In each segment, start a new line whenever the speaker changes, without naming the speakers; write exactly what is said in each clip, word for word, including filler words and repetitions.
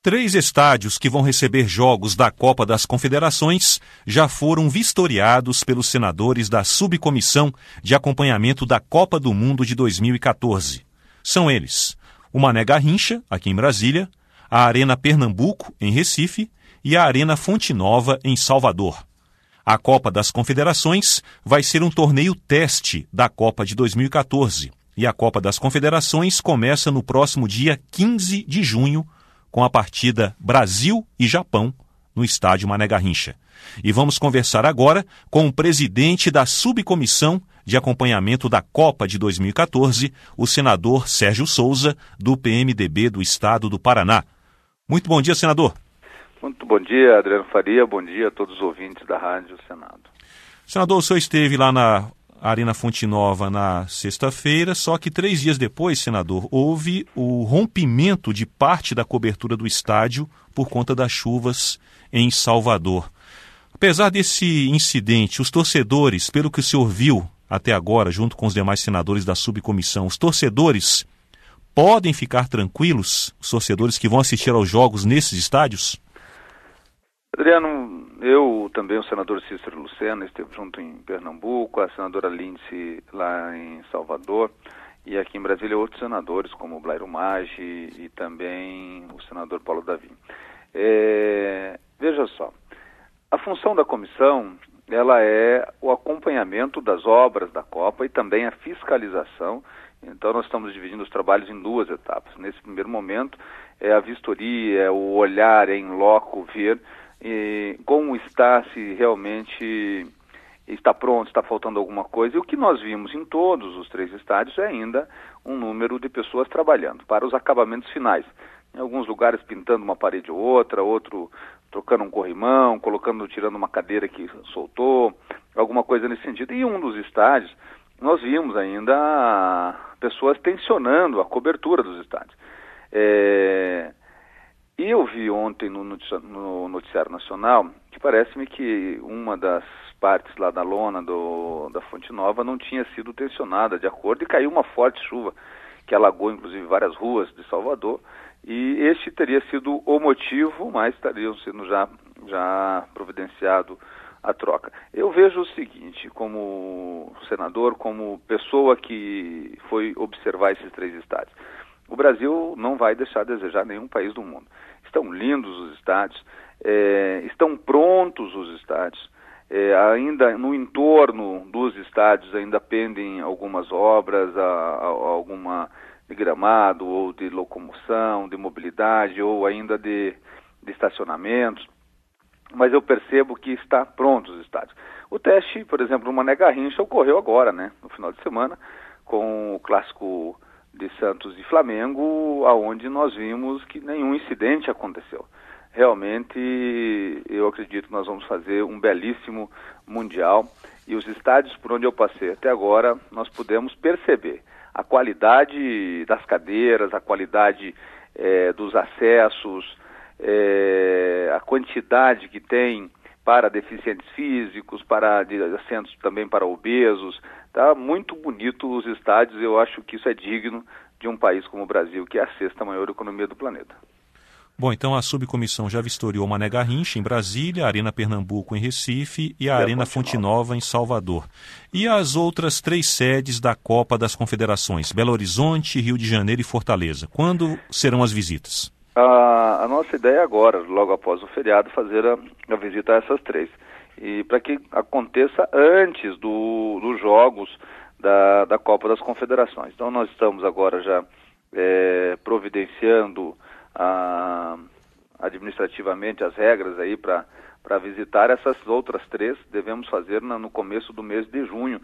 Três estádios que vão receber jogos da Copa das Confederações já foram vistoriados pelos senadores da Subcomissão de Acompanhamento da Copa do Mundo de dois mil e quatorze. São eles o Mané Garrincha, aqui em Brasília, a Arena Pernambuco, em Recife, e a Arena Fonte Nova, em Salvador. A Copa das Confederações vai ser um torneio teste da Copa de dois mil e quatorze, e a Copa das Confederações começa no próximo dia quinze de junho, com a partida Brasil e Japão no estádio Mané Garrincha. E vamos conversar agora com o presidente da Subcomissão de Acompanhamento da Copa de dois mil e quatorze, o senador Sérgio Souza, do P M D B do Estado do Paraná. Muito bom dia, senador.
Muito bom dia, Adriano Faria. Bom dia a todos os ouvintes da Rádio Senado.
Senador, o senhor esteve lá na Arena Fonte Nova na sexta-feira, só que três dias depois, senador, houve o rompimento de parte da cobertura do estádio por conta das chuvas em Salvador. Apesar desse incidente, os torcedores, pelo que o senhor viu até agora, junto com os demais senadores da subcomissão, os torcedores podem ficar tranquilos, os torcedores que vão assistir aos jogos nesses estádios?
Adriano, eu também, o senador Cícero Lucena, esteve junto em Pernambuco, a senadora Lindsay lá em Salvador, e aqui em Brasília outros senadores, como o Blairo Maggi e também o senador Paulo Davi. É, veja só, a função da comissão, ela é o acompanhamento das obras da Copa e também a fiscalização. Então nós estamos dividindo os trabalhos em duas etapas. Nesse primeiro momento é a vistoria, é o olhar em loco, ver e como está, se realmente está pronto, está faltando alguma coisa. E o que nós vimos em todos os três estádios é ainda um número de pessoas trabalhando para os acabamentos finais. Em alguns lugares pintando uma parede ou outra, outro trocando um corrimão, colocando, tirando uma cadeira que soltou, alguma coisa nesse sentido. E em um dos estádios nós vimos ainda pessoas tensionando a cobertura dos estádios. É... E eu vi ontem no Noticiário Nacional que parece-me que uma das partes lá da lona do, da Fonte Nova não tinha sido tensionada de acordo e caiu uma forte chuva que alagou inclusive várias ruas de Salvador, e este teria sido o motivo, mas estariam sendo já, já providenciado a troca. Eu vejo o seguinte, como senador, como pessoa que foi observar esses três estádios. O Brasil não vai deixar a desejar nenhum país do mundo. Estão lindos os estádios, é, estão prontos os estádios, é, ainda no entorno dos estádios ainda pendem algumas obras, a, a, alguma de gramado ou de locomoção, de mobilidade ou ainda de, de estacionamentos, mas eu percebo que está pronto os estádios. O teste, por exemplo, no Mané Garrincha ocorreu agora, né, no final de semana, com o clássico de Santos e Flamengo, aonde nós vimos que nenhum incidente aconteceu. Realmente, eu acredito que nós vamos fazer um belíssimo Mundial, e os estádios por onde eu passei até agora, nós pudemos perceber a qualidade das cadeiras, a qualidade é, dos acessos, é, a quantidade que tem para deficientes físicos, para de assentos também para obesos. Tá muito bonito os estádios, eu acho que isso é digno de um país como o Brasil, que é a sexta maior economia do planeta.
Bom, então a subcomissão já vistoriou Mané Garrincha em Brasília, a Arena Pernambuco em Recife e a e Arena a Fonte Nova em Salvador. E as outras três sedes da Copa das Confederações, Belo Horizonte, Rio de Janeiro e Fortaleza. Quando serão as visitas?
A, a nossa ideia é agora, logo após o feriado, fazer a, a visita a essas três. E para que aconteça antes do, dos jogos da, da Copa das Confederações. Então nós estamos agora já é, providenciando a, administrativamente as regras aí para para visitar essas outras três. Devemos fazer na, no começo do mês de junho.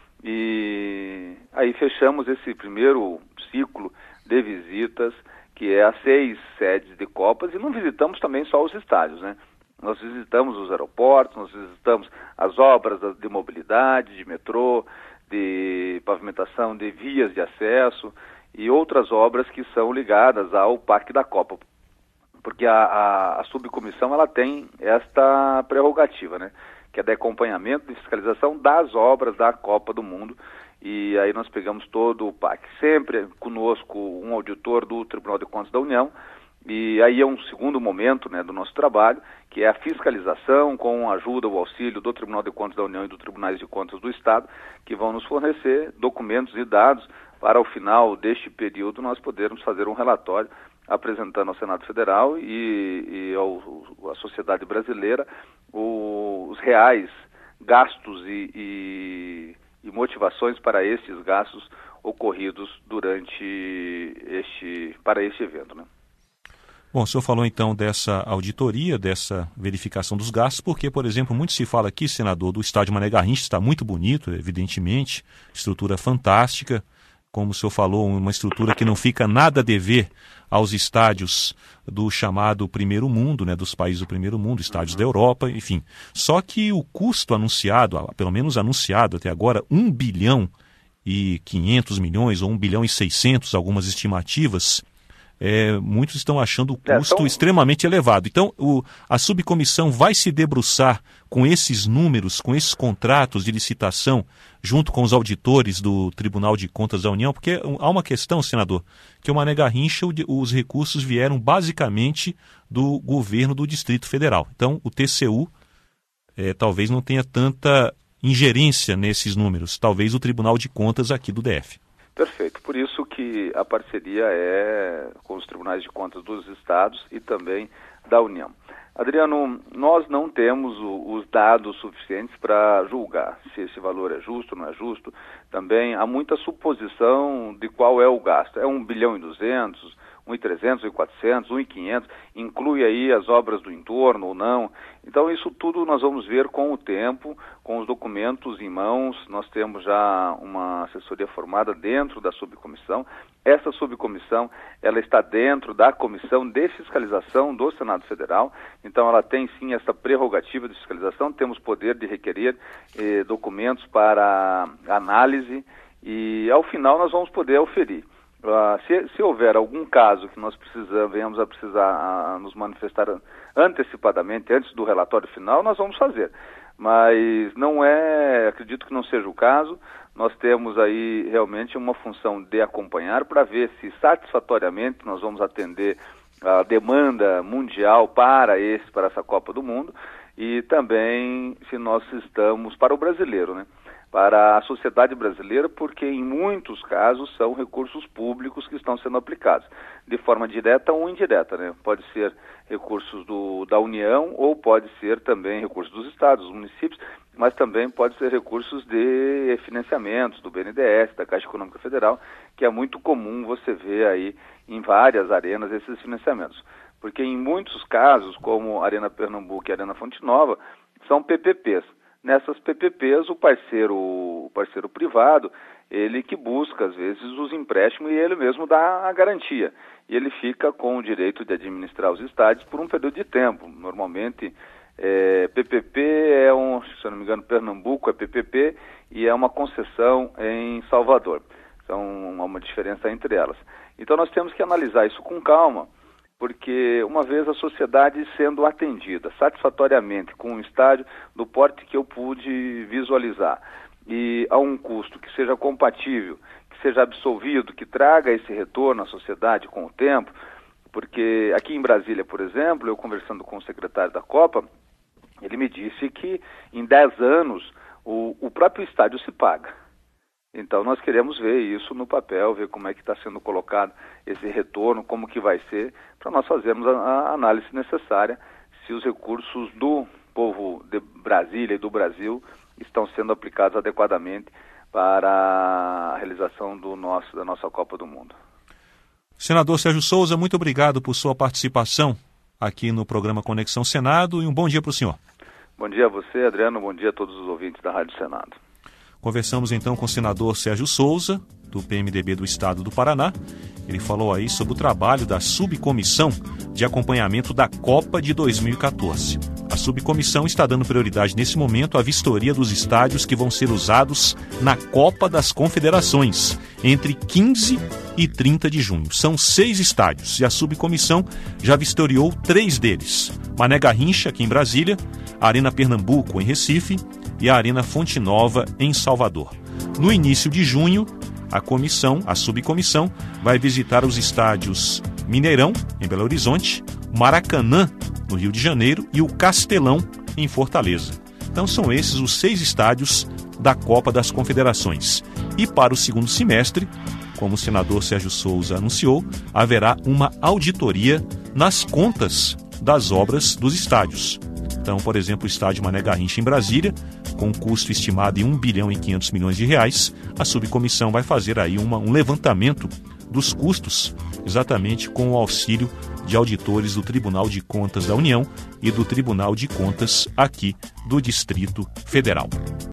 E aí fechamos esse primeiro ciclo de visitas, que é as seis sedes de Copas, e não visitamos também só os estádios, né? Nós visitamos os aeroportos, nós visitamos as obras de mobilidade, de metrô, de pavimentação de vias de acesso e outras obras que são ligadas ao Parque da Copa. Porque a, a, a subcomissão ela tem esta prerrogativa, né? Que é de acompanhamento e fiscalização das obras da Copa do Mundo. E aí nós pegamos todo o P A C. Sempre conosco um auditor do Tribunal de Contas da União E aí é um segundo momento, né, do nosso trabalho, que é a fiscalização com a ajuda, o auxílio do Tribunal de Contas da União e do Tribunais de Contas do Estado, que vão nos fornecer documentos e dados para, ao final deste período, nós podermos fazer um relatório apresentando ao Senado Federal e, e ao, à sociedade brasileira o, os reais gastos e, e, e motivações para estes gastos ocorridos durante este, para este evento, né?
Bom, o senhor falou então dessa auditoria, dessa verificação dos gastos, porque, por exemplo, muito se fala aqui, senador, do estádio Mané Garrincha, está muito bonito, evidentemente, estrutura fantástica, como o senhor falou, uma estrutura que não fica nada a dever aos estádios do chamado primeiro mundo, né, dos países do primeiro mundo, estádios uhum. da Europa, enfim. Só que o custo anunciado, pelo menos anunciado até agora, um bilhão e quinhentos milhões ou um bilhão e seiscentos, algumas estimativas, É, muitos estão achando o custo é, então... extremamente elevado. Então, o, a subcomissão vai se debruçar com esses números, com esses contratos de licitação, junto com os auditores do Tribunal de Contas da União, porque há uma questão, senador, que o Mané Garrincha, os recursos vieram basicamente do governo do Distrito Federal. Então, o T C U é, talvez não tenha tanta ingerência nesses números, talvez o Tribunal de Contas aqui do D F.
Perfeito, por isso que a parceria é com os tribunais de contas dos estados e também da União. Adriano, nós não temos o, os dados suficientes para julgar se esse valor é justo ou não é justo. Também há muita suposição de qual é o gasto. É um bilhão e duzentos, um e trezentos, um e quatrocentos, um e quinhentos, inclui aí as obras do entorno ou não. Então isso tudo nós vamos ver com o tempo, com os documentos em mãos. Nós temos já uma assessoria formada dentro da subcomissão. Essa subcomissão, ela está dentro da Comissão de Fiscalização do Senado Federal, então ela tem sim essa prerrogativa de fiscalização, temos poder de requerer eh, documentos para análise e ao final nós vamos poder auferir. Uh, se, se houver algum caso que nós precisamos, venhamos a precisar a, a nos manifestar antecipadamente, antes do relatório final, nós vamos fazer. Mas não é, acredito que não seja o caso, nós temos aí realmente uma função de acompanhar para ver se satisfatoriamente nós vamos atender a demanda mundial para, esse, para essa Copa do Mundo e também se nós estamos para o brasileiro, né? Para a sociedade brasileira, porque em muitos casos são recursos públicos que estão sendo aplicados, de forma direta ou indireta, né? Pode ser recursos do, da União ou pode ser também recursos dos estados, dos municípios, mas também pode ser recursos de financiamentos do B N D E S, da Caixa Econômica Federal, que é muito comum você ver aí em várias arenas esses financiamentos. Porque em muitos casos, como a Arena Pernambuco e a Arena Fonte Nova, são P P Ps. Nessas P P Ps, o parceiro, o parceiro privado, ele que busca, às vezes, os empréstimos e ele mesmo dá a garantia. E ele fica com o direito de administrar os estádios por um período de tempo. Normalmente, é, P P P é um, se eu não me engano, Pernambuco é P P P e é uma concessão em Salvador. Então, há uma diferença entre elas. Então, nós temos que analisar isso com calma, porque uma vez a sociedade sendo atendida satisfatoriamente com um estádio do porte que eu pude visualizar e a um custo que seja compatível, que seja absolvido, que traga esse retorno à sociedade com o tempo, porque aqui em Brasília, por exemplo, eu conversando com o secretário da Copa, ele me disse que em dez anos o, o próprio estádio se paga. Então nós queremos ver isso no papel, ver como é que está sendo colocado esse retorno, como que vai ser, para nós fazermos a, a análise necessária se os recursos do povo de Brasília e do Brasil estão sendo aplicados adequadamente para a realização do nosso, da nossa Copa do Mundo.
Senador Sérgio Souza, muito obrigado por sua participação aqui no programa Conexão Senado e um bom dia para o senhor.
Bom dia a você, Adriano, bom dia a todos os ouvintes da Rádio Senado.
Conversamos então com o senador Sérgio Souza, do P M D B do Estado do Paraná. Ele falou aí sobre o trabalho da subcomissão de acompanhamento da Copa de dois mil e quatorze. A subcomissão está dando prioridade nesse momento à vistoria dos estádios que vão ser usados na Copa das Confederações, entre quinze e trinta de junho. São seis estádios e a subcomissão já vistoriou três deles. Mané Garrincha, aqui em Brasília, a Arena Pernambuco, em Recife, e a Arena Fonte Nova, em Salvador. No início de junho, a comissão, a subcomissão, vai visitar os estádios Mineirão, em Belo Horizonte, Maracanã, no Rio de Janeiro, e o Castelão, em Fortaleza. Então são esses os seis estádios da Copa das Confederações. E para o segundo semestre, como o senador Sérgio Souza anunciou, haverá uma auditoria nas contas das obras dos estádios. Então, por exemplo, o estádio Mané Garrincha em Brasília, com um custo estimado em um bilhão e quinhentos milhões de reais, a subcomissão vai fazer aí uma, um levantamento dos custos, exatamente com o auxílio de auditores do Tribunal de Contas da União e do Tribunal de Contas aqui do Distrito Federal.